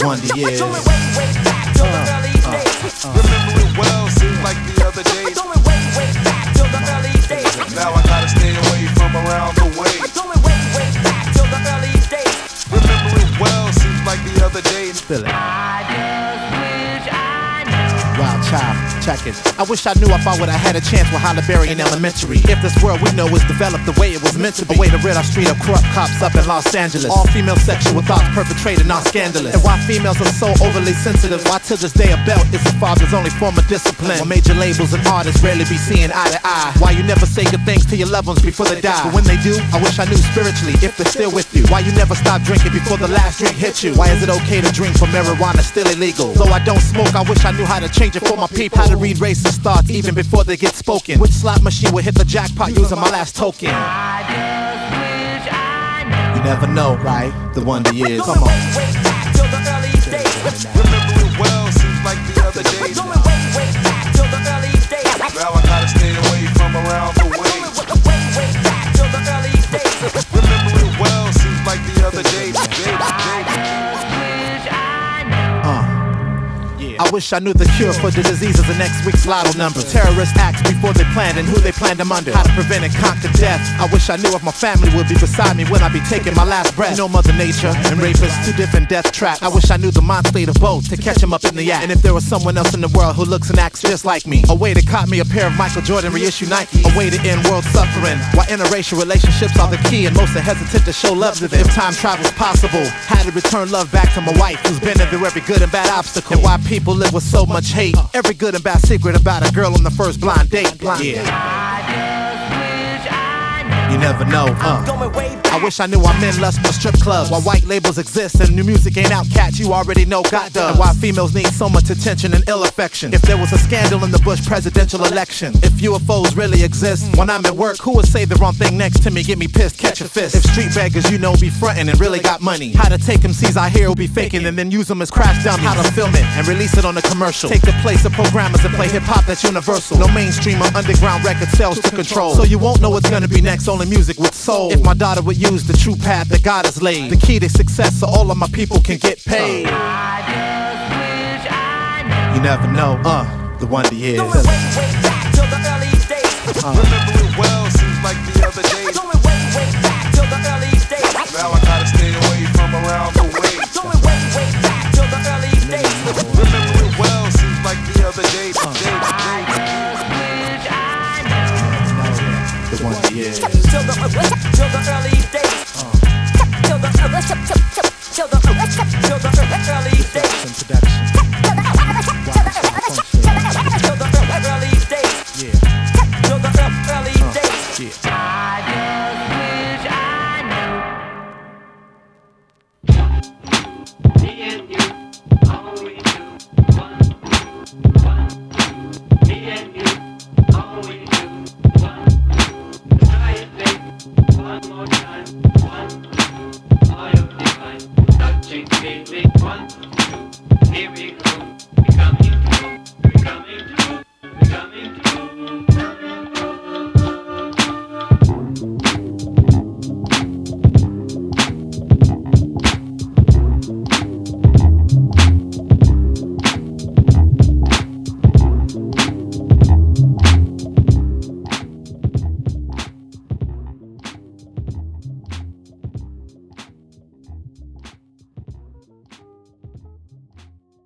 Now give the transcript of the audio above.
wonder years. Going way back to the early days. Remember it well, seems like the other day. Going way back to the early days. Now I gotta stay away from around the way. Going way back to the early days. Remember it well, seems like the other day. Feel it. I just wish I knew. Wild child, check it. I wish I knew if I would've had a chance with Halle Berry in elementary. If this world we know is developed the way it was meant to be. A way to rid our street of corrupt cops up in Los Angeles. All female sexual thoughts perpetrated, not scandalous. And why females are so overly sensitive. Why to this day a belt is a father's only form of discipline. Why major labels and artists rarely be seeing eye to eye. Why you never say good things to your loved ones before they die. But when they do, I wish I knew spiritually if they're still with you. Why you never stop drinking before the last drink hits you. Why is it okay to drink but marijuana still illegal? Though I don't smoke, I wish I knew how to change it for my people. How to read racist thoughts even before they get spoken. Which slot machine would hit the jackpot using my last token? I just wish I knew. You never know, right? The wonder years. Going Come on. way back to the early days. Remember it well, seems like the other day. Going way back to the early days. Now I gotta stay away from around the way. Going way back to the early days. Remember it well, seems like the other day. I wish I knew the cure for the diseases in next week's lotto numbers. Terrorist acts before they planned and who they planned them under. How to prevent and conquer death. I wish I knew if my family would be beside me when I be taking my last breath. You know Mother Nature and rapists, two different death traps. I wish I knew the mind state of both to catch them up in the act. And if there was someone else in the world who looks and acts just like me, a way to cop me a pair of Michael Jordan reissue Nike. A way to end world suffering. Why interracial relationships are the key and most are hesitant to show love to them. If time travel's possible, how to return love back to my wife who's been through every good and bad obstacle. And why people live with so much hate. Every good and bad secret about a girl on the first blind date. Yeah. I just wish I knew. You never know, Going way back. I wish I knew why men lust for strip clubs. Why white labels exist and new music ain't out, cats you already know God does. And why females need so much attention and ill affection. If there was a scandal in the Bush presidential election. If UFOs really exist. When I'm at work, who would say the wrong thing next to me? Get me pissed, catch a fist. If street beggars you know be frontin' and really got money. How to take MCs I hear will be faking and then use them as crash dummies. How to film it and release it on a commercial. Take the place of programmers and play hip hop that's universal. No mainstream or underground record sales to control. So you won't know what's gonna be next, only music with soul. If my daughter would use the true path that God has laid, the key to success so all of my people can get paid. I just wish I knew. You never know, the wonder years. Going way back to the early days. Remember it well, seems like the other day. Going way back